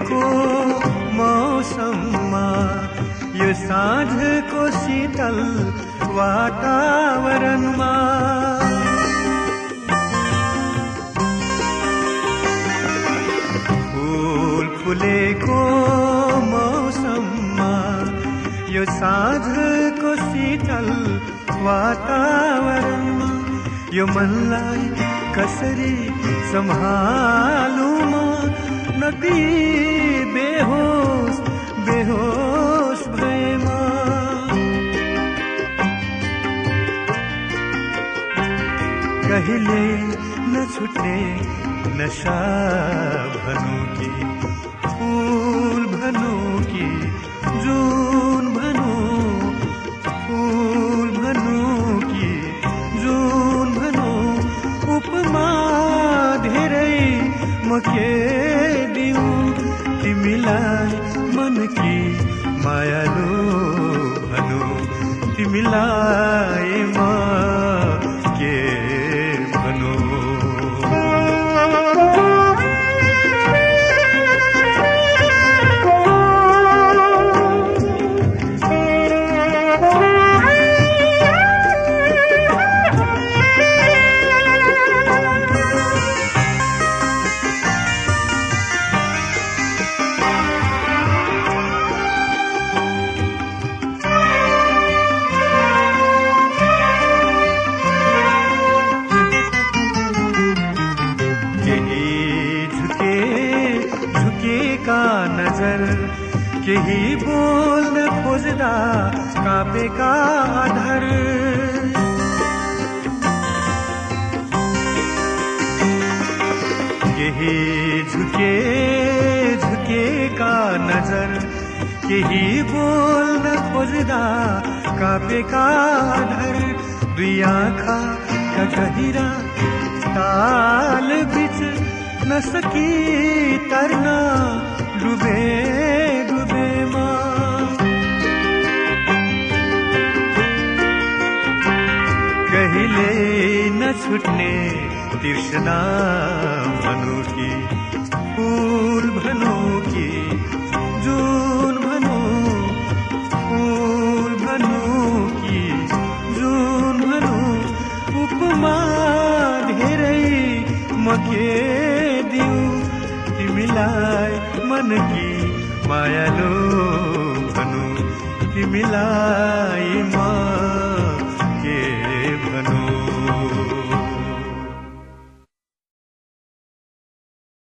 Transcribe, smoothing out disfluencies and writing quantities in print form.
फुलेको मौसममा यो साँझको शीतल वातावरणमा फूल फुलेको मौसममा यो साँझको शीतल वातावरणमा यो मनलाई कसरी सम्हालौं म नदी बेहोस बेहोस भएमा कहिले नछुट्ने नशा भनौं कि फूल भनौं कि जुन भनौं फूल भनौं कि जुन भनौं उपमा धेरै म के दिउँ तिमीलाई मन की मायालु भनौं तिमीलाई म के भनौं केही बोल्न खोज्दा कापेका आधार केही झुकेका नजर केही बोल्न खोज्दा कापेका आधार दुई आँखा गहिरा ताल बीच नसकी तर्न डुबे डुबेमा कहिले नछुट्ने तृष्णा भनौं कि फूल भनौं कि जुन भनौं फूल भनौं कि जुन भनौं उपमा धेरै म के दिउँ तिमीलाई मन की मायालु भनौं तिमीलाई